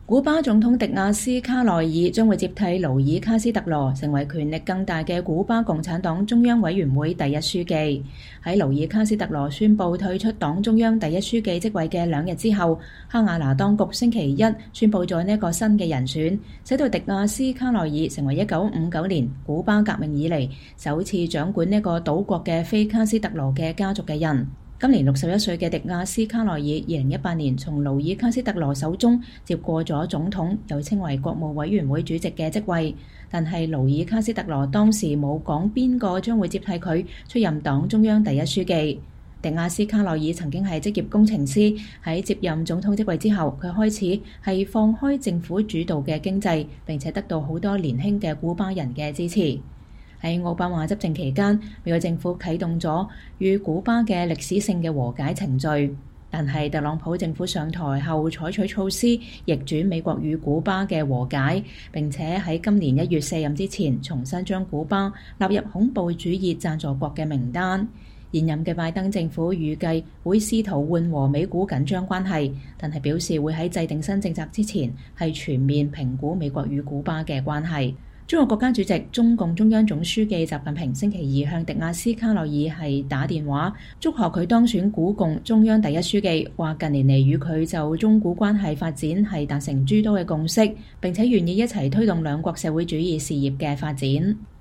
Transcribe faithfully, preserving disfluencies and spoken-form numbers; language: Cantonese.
古巴總統迪亞斯卡內爾將會接替勞爾卡斯特羅，成為權力更大嘅古巴共產黨中央委員會第一書記。喺勞爾卡斯特羅宣布退出黨中央第一書記職位嘅兩日之後，哈瓦那當局星期一宣布咗呢一個新嘅人選，使到迪亞斯卡內爾成為一九五九年古巴革命以嚟首次掌管呢個島國嘅非卡斯特羅嘅家族嘅人。今年六十一歲嘅迪亞斯卡內爾，二零一八年從勞爾卡斯特羅手中接過咗總統，又稱為國務委員會主席嘅職位。但係勞爾卡斯特羅當時冇講邊個將會接替佢出任黨中央第一書記。迪亞斯卡內爾曾經係職業工程師，喺接任總統職位之後，佢開始係放開政府主導嘅經濟，並且得到好多年輕嘅古巴人嘅支持。喺奧巴馬執政期間，美國政府啟動咗與古巴嘅歷史性嘅和解程序，但係特朗普政府上台後採取措施逆轉美國與古巴嘅和解，並且喺今年一月卸任之前重新將古巴納入恐怖主義贊助國嘅名單。現任嘅拜登政府預計會試圖緩和美古緊張關係，但係表示會喺制定新政策之前係全面評估美國與古巴嘅關係。中國國家主席、中共中央總書記習近平星期二向迪亞斯卡內爾係打電話，祝賀佢當選古共中央第一書記，話近年嚟與佢就中古關係發展係達成諸多嘅共識，並且願意一齊推動兩國社會主義事業嘅發展。